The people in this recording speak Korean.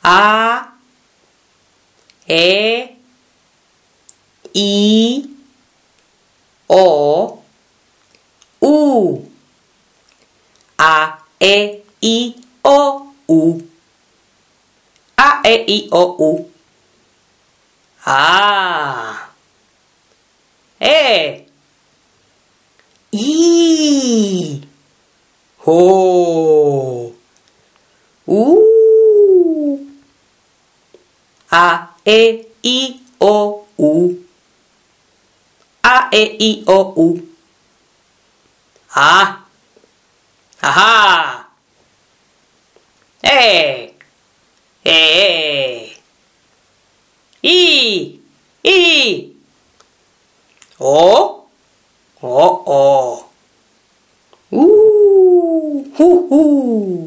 아, 에, 이, 오, 우. 아, 에, 이, 오, 우. 아, 에, 이, 오, 우. 아, 에, 이, 호, 우. 아, 에, 이, 오, 우. 아, 에, 이, 오, 우. 아, 아하, 에, 이, 오, 오, 우, 후, 후.